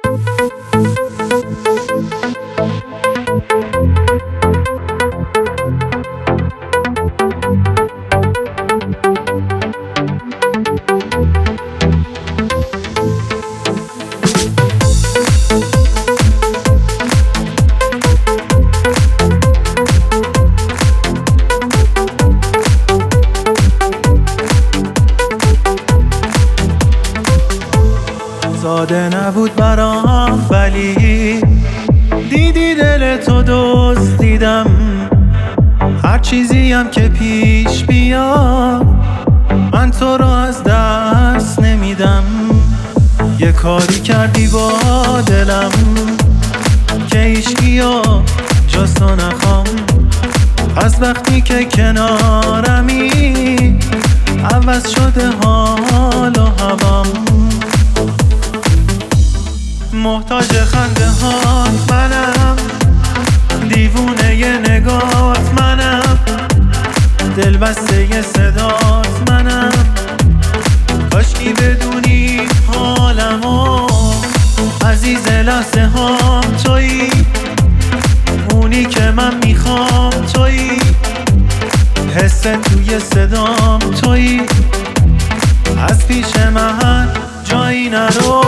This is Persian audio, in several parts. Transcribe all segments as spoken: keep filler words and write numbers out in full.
ساده نبود برام ولی دیدی دل تو دزدیدم. هر چیزی هم که پیش بیاد من تو رو از دست نمیدم. یه کاری کردی با دلم که هیچکیو جز تو نخوام. از وقتی که کنارمی عوض شده حال و هوام. محتاج خنده هات منم، دیوونه ی نگات منم، دل بسته ی صدات منم. کاشکی بدونی حالمو عزیز لحظه هام تویی، اونی که من میخوام تویی، حس توی صدام تویی. از پیش من جایی نرو.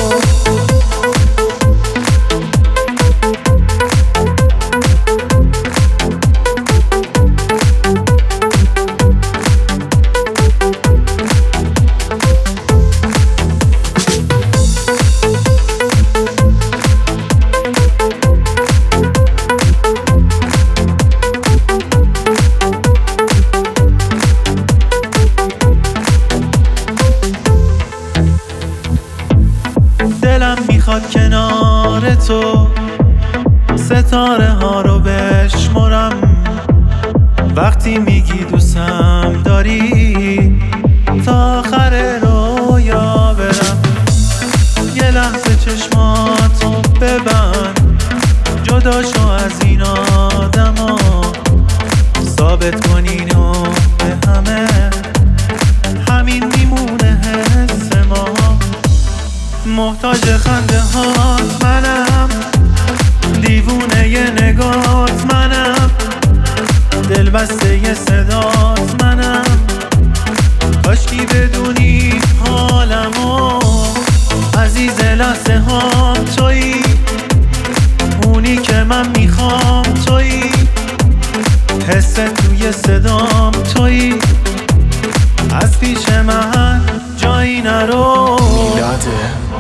دلم میخواد کنار تو ستاره ها رو بشمرم. وقتی میگی دوستم داری تا آخر رویا برم. یه لحظه چشماتو ببند، جدا شو از این آدما، ثابت کن اینو به همه، همین میمونه حس ما. محتاج خنده هات منم، دیوونه ی نگات منم، دل بسته ی صدات منم. کاشکی بدونی حالمو عزیز لحظه هام تویی، اونی که من میخوام تویی، حس توی صدام تویی. از پیش من جایی نرو. میلاده